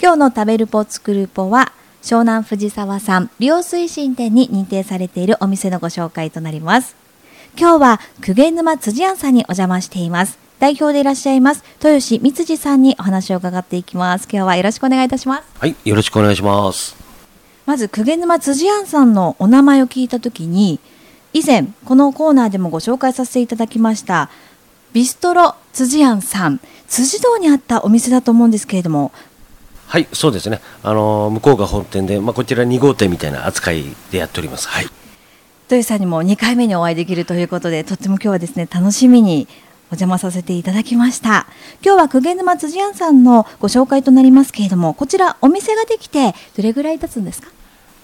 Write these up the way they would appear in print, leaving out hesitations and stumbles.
今日の食べるポ作るポは湘南藤沢産利用推進店に認定されているお店のご紹介となります。今日は久下沼辻庵さんにお邪魔しています。代表でいらっしゃいます豊志光次さんにお話を伺っていきます。今日はよろしくお願いいたします。 はい、よろしくお願いします。 まず久下沼辻庵さんのお名前を聞いたときに、以前このコーナーでもご紹介させていただきましたビストロ辻庵さん、辻堂にあったお店だと思うんですけれども。 はい、そうですね。向こうが本店で、こちら2号店みたいな扱いでやっております。はい。 豊志さんにも2回目にお会いできるということで、とっても今日はですね、楽しみにお邪魔させていただきました。今日は久下沼辻庵さんのご紹介となりますけれども、こちらお店ができてどれぐらい経つんですか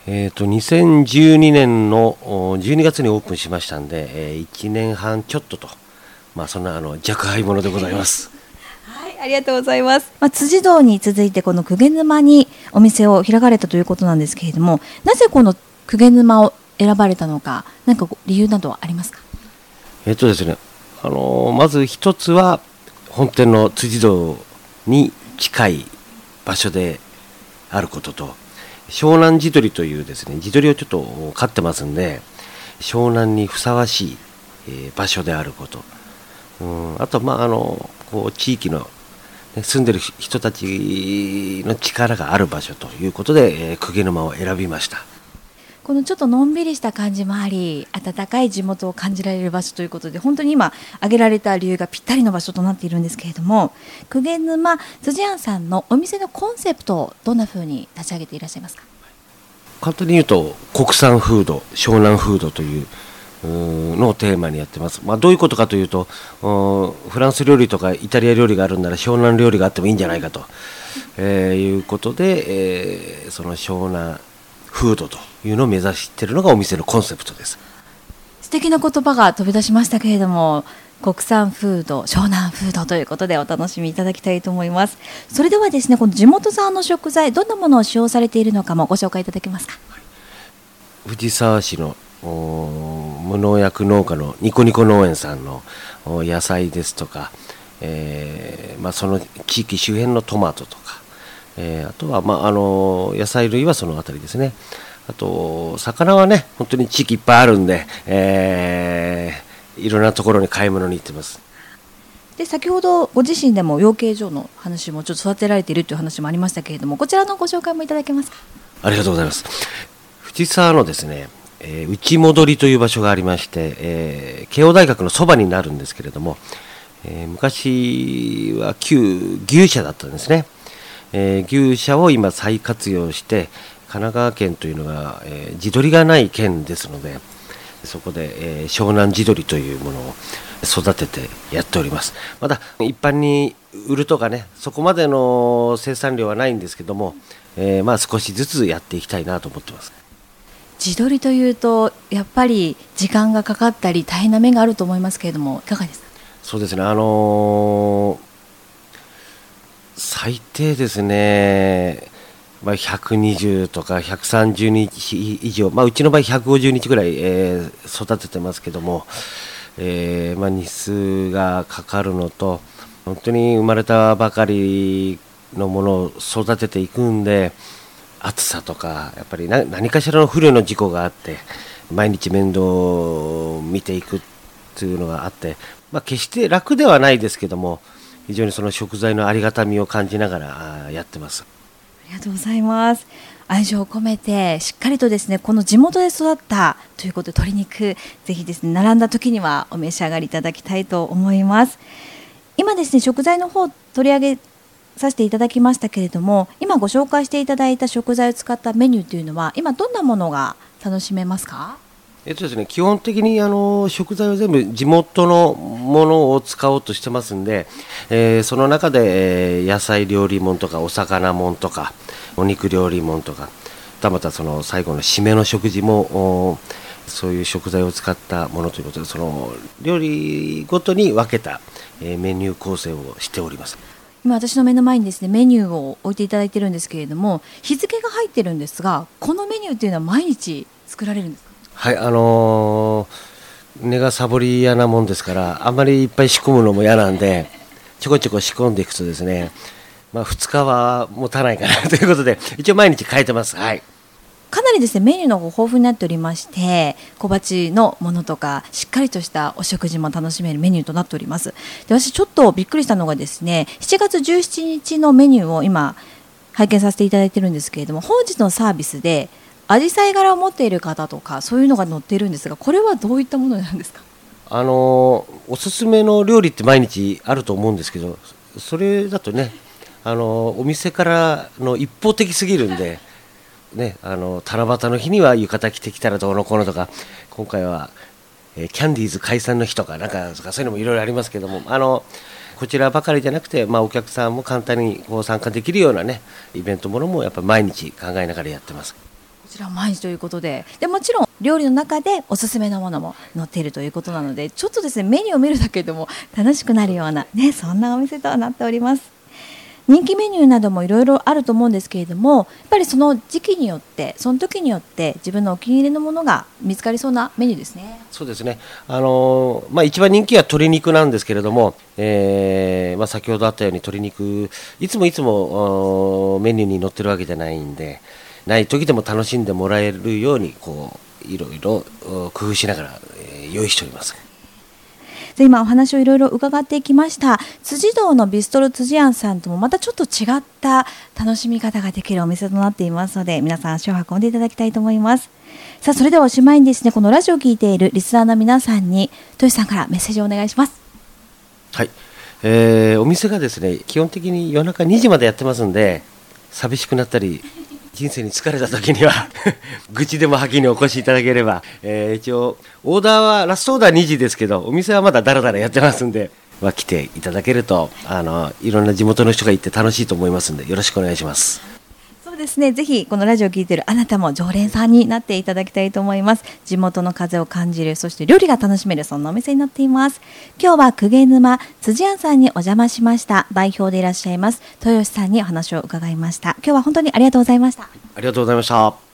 ？2012年の12月にオープンしましたんで、1年半ちょっとと、そんな若輩者でございます。 はい、ありがとうございます。辻堂に続いてこの久下沼にお店を開かれたということなんですけれども、なぜこの久下沼を選ばれたのか、何か理由などはありますか？ ですね、まず一つは本店の辻堂に近い場所であることと、湘南地鶏というですね、地鶏をちょっと飼ってますんで、湘南にふさわしい、場所であること、あとこう地域の、住んでる人たちの力がある場所ということで、久下沼を選びました。 このちょっとのんびりした感じもあり、温かい地元を感じられる場所ということで、本当に今挙げられた理由がぴったりの場所となっているんですけれども、久下沼辻庵さんのお店のコンセプトをどんな風に立ち上げていらっしゃいますか？ 簡単に言うと国産フード、湘南フードというのをテーマにやってます。どういうことかというと、フランス料理とかイタリア料理があるんなら湘南料理があってもいいんじゃないかと、いうことで、その湘南フードというのを目指しているのがお店のコンセプトです。 素敵な言葉が飛び出しましたけれども、国産フード、湘南フードということでお楽しみいただきたいと思います。それではですね、この地元産の食材、どんなものを使用されているのかもご紹介いただけますか？ 藤沢市の無農薬農家のニコニコ農園さんの野菜ですとか、その地域周辺のトマトとか、あとは、野菜類はそのあたりですね。あと魚はね、本当に地域いっぱいあるんで、いろんなところに買い物に行ってます。 で、先ほどご自身でも養鶏場の話もちょっと育てられているという話もありましたけれども、こちらのご紹介もいただけますか？ ありがとうございます。藤沢のですね、内戻りという場所がありまして、慶応大学のそばになるんですけれども、昔は旧牛舎だったんですね。牛舎を今再活用して、神奈川県というのが、地鶏がない県ですので、そこで、湘南地鶏というものを育ててやっております。まだ一般に売るとかね、そこまでの生産量はないんですけども、少しずつやっていきたいなと思ってます。 地鶏というとやっぱり時間がかかったり大変な面があると思いますけれども、いかがですか？ そうですね、最低ですね、120とか130日以上、うちの場合150日ぐらい、育ててますけども、日数がかかるのと、本当に生まれたばかりのものを育てていくんで、暑さとかやっぱり何かしらの不慮の事故があって、毎日面倒を見ていくというのがあって、決して楽ではないですけども、非常にその食材のありがたみを感じながらやってます。 ありがとうございます。愛情を込めてしっかりとですね、この地元で育ったということで鶏肉、ぜひですね、並んだ時にはお召し上がりいただきたいと思います。今ですね、食材の方取り上げさせていただきましたけれども、今ご紹介していただいた食材を使ったメニューというのは今どんなものが楽しめますか？ ですね、基本的に食材は全部地元のものを使おうとしてますんで、その中で、野菜料理もんとかお魚もんとかお肉料理もんとか、またその最後の締めの食事もそういう食材を使ったものということで、その料理ごとに分けた、メニュー構成をしております。 今私の目の前にですね、メニューを置いていただいているんですけれども、日付が入ってるんですが、このメニューというのは毎日作られるんですか？ はい、根がサボり屋なもんですから、あんまりいっぱい仕込むのも嫌なんで、ちょこちょこ仕込んでいくとですね、 2日は持たないかなということで、一応毎日変えてます。はい。 かなりですねメニューの方豊富になっておりまして、小鉢のものとかしっかりとしたお食事も楽しめるメニューとなっております。で、私ちょっとびっくりしたのがですね、7月17日のメニューを今拝見させていただいてるんですけれども、本日のサービスでアジサイ柄を持っている方とかそういうのが載っているんですが、これはどういったものなんですか？ おすすめの料理って毎日あると思うんですけど、それだとね、お店からの一方的すぎるんで、ね、七夕の日には浴衣着てきたらどうのこうのとか、今回は、キャンディーズ解散の日とか、なんかそういうのもいろいろありますけども、こちらばかりじゃなくて、お客さんも簡単にこう参加できるようなね、イベントものもやっぱり毎日考えながらやってます。 こちら毎日ということで、もちろん料理の中でおすすめのものも載っているということなので、ちょっとですねメニューを見るだけでも楽しくなるようなね、そんなお店となっております。人気メニューなどもいろいろあると思うんですけれども、やっぱりその時期によってその時によって自分のお気に入りのものが見つかりそうなメニューですね。 そうですね、一番人気は鶏肉なんですけれども、先ほどあったように鶏肉いつもメニューに載ってるわけじゃないんで、ない時でも楽しんでもらえるようにいろいろ工夫しながら、用意しております。 今お話をいろいろ伺っていきました。辻堂のビストロ辻庵さんともまたちょっと違った楽しみ方ができるお店となっていますので、皆さん足を運んでいただきたいと思います。さあ、それではおしまいにですね、このラジオを聞いているリスナーの皆さんに豊さんからメッセージをお願いします。 はい、お店がですね基本的に夜中2時までやってますんで、寂しくなったり人生に疲れた時には愚痴でも吐きにお越しいただければ、一応オーダーはラストオーダー2時ですけど、お店はまだだらだらやってますんで、来ていただけるといろんな地元の人が行って楽しいと思いますんで、よろしくお願いします。 そうですね、ぜひこのラジオを聞いているあなたも常連さんになっていただきたいと思います。地元の風を感じる、そして料理が楽しめる、そんなお店になっています。今日は鵠沼辻庵さんにお邪魔しました。代表でいらっしゃいます豊さんにお話を伺いました。今日は本当にありがとうございました。 ありがとうございました。